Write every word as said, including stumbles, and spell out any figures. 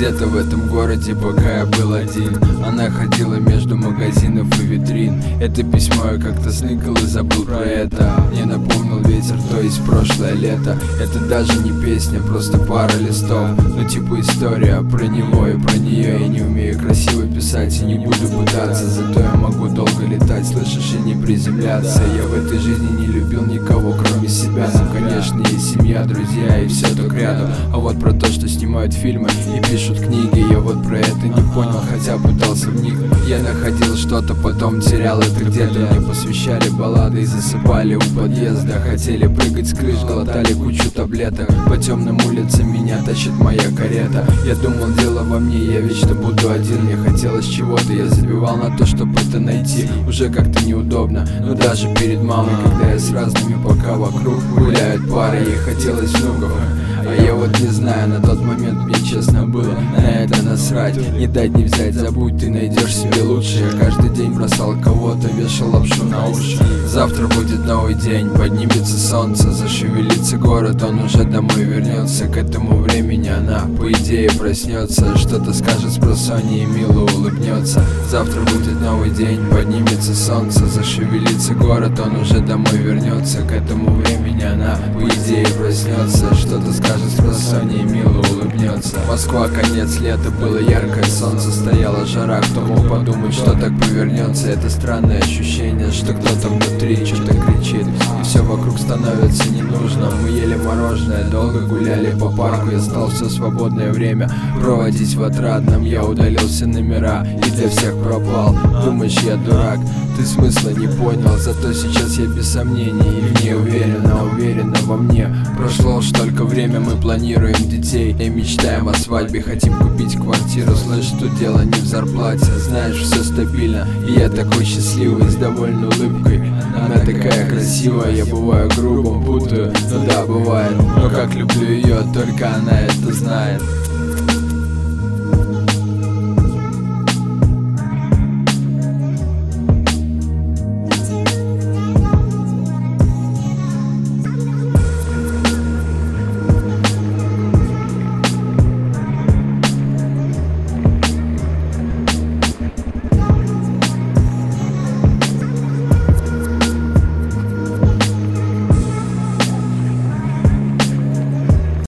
Где-то в этом городе, пока я был один, она ходила между магазинов и витрин. Это письмо я как-то сныкал и забыл про это. Мне напомнил ветер, то есть прошлое лето. Это даже не песня, просто пара листов. Ну типа история про него и про нее. Я не умею красиво писать и не буду пытаться, зато я могу долго летать, слышишь, и не приземляться. Я в этой жизни не любил никого, кроме себя. Ну конечно, есть семья, друзья и все так рядом. А вот про то, что снимают фильмы и пишут книги, я вот про это не понял, хотя пытался вникнуть. Я находил что-то, потом терял это где-то. Мне посвящали баллады и засыпали у подъезда. Хотели прыгать с крыш, глотали кучу таблеток. По темным улицам меня тащит моя карета. Я думал, дело во мне, я вечно буду один. Мне хотелось чего-то, я забивал на то, чтобы это найти. Уже как-то неудобно, но даже перед мамой, когда я с разными пока вокруг гуляют пары. Ей хотелось внуков, а я вот не знаю, на тот момент мне честно было на это насрать. Не дать не взять, забудь, ты найдешь себе лучше. Я каждый день бросал кого-то, вешал лапшу на уши. Завтра будет новый день, поднимется солнце, зашевелится город, он уже домой вернется. К этому времени она, по идее, проснется, что-то скажет с просонья и мило улыбнется. Завтра будет новый день, поднимется солнце, зашевелится город, он уже домой вернется. К этому времени она, по идее, проснется, что-то скажет с просонья и мило улыбнется. Москва, конец лета, было яркое солнце, стояла жара. Кто мог подумать, что так повернется? Это странное ощущение, что кто-то внутри что-то кричит, и все вокруг становится ненужным. Мы ели мороженое, долго гуляли по парку. Я стал все свободное время проводить в отрадном. Я удалил все номера и для всех пропал. Думаешь, я дурак? Ты смысла не понял. Зато сейчас я без сомнений и в ней уверена, уверена во мне. Прошло уж только время, мы планируем детей и мечтаем о свадьбе. Хотим купить квартиру, слышь, тут дело не в зарплате. Знаешь, все стабильно, и я такой счастливый, с довольной улыбкой. Она такая красивая, я бываю грубым, путаю, ну да, бывает. Но как люблю ее, только она это знает.